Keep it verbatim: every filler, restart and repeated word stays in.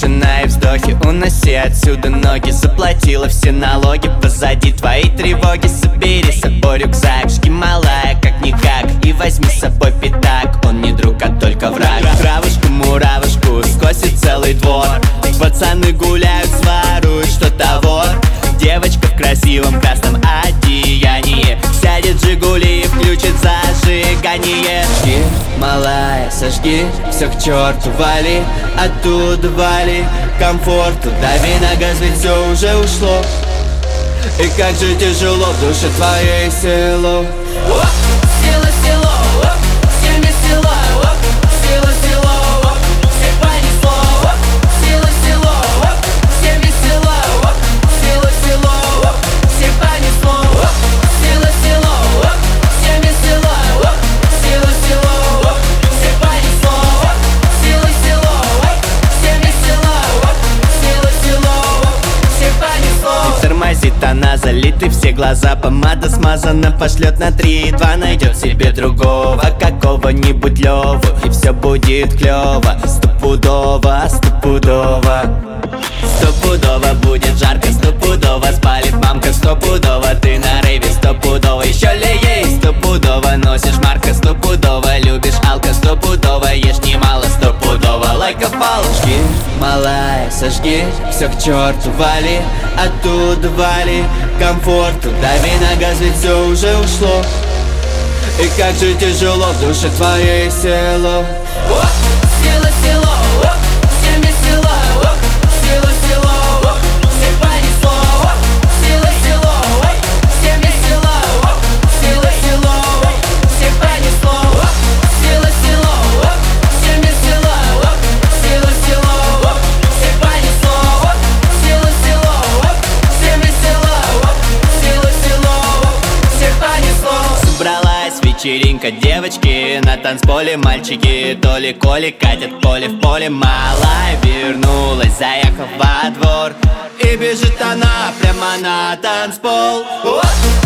тишина и вздохи. Уноси отсюда ноги, заплатила все налоги. Позади твои тревоги, собери с собой рюкзак. Жги малая как-никак и возьми с собой пятак. Он не друг, а только враг. Травушку-муравушку скосит целый двор. Пацаны гуляют, своруют что-то вот. Девочка в красивом красном одеянии сядет в Жигули и включит зажигание. Жги, малая, сожги, все к черту вали, оттуда вали комфорту. Дави на газ, ведь все уже ушло. И как же тяжело в душе твоей село. Сила, село, всем весело. Сила, село, всех понесло. Сила, село, всем весело. Сила, село, всех понесло. Сила, село, всем весело. Сила, село, всех понесло. Сила, село, всем весело. Сила, село, всех понесло. Не тормозит она, залиты все глаза. Помада смазана, пошлет на три и два. Найдет себе другого, какого-нибудь Леву, и все будет клево. Стопудово, стопудово. Стопудово будет жарко, стопудово спалит мамка. Стопудово ты на рейве, стопудово еще лей. Стопудово носишь марка, стопудово любишь алко. Стопудово ешь немало, стопудово лайка палочки. Малая, сожги, все к черту вали, оттуда вали комфорту. Дави на газ, ведь все уже ушло. И как же тяжело в душе твоей село. Сила, село, всем весело. Сила, село, всех понесло. Сила, село, всем весело. Сила, село, всех понесло. Сила, село, всем весело. Сила, село, всех понесло. Сила, село, всем весело. Сила, село, всех понесло. Собралась вечеринка, девочки на танцполе, мальчики то ли коли катят поле в поле. Малая вернулась, заехав во двор, и бежит она прямо на танцпол. Вот.